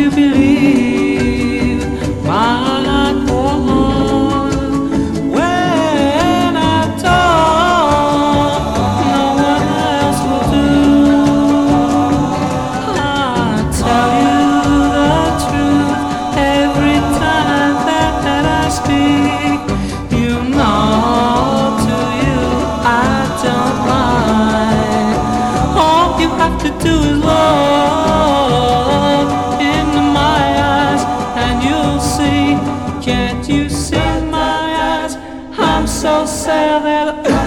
you believe my heart goes on when I don't, no one else will do. I tell you the truth every time that I speak. You know, to you I don't mind. All you have to do is look into my eyes and you'll see. Can't you see my eyes? I'm so sad that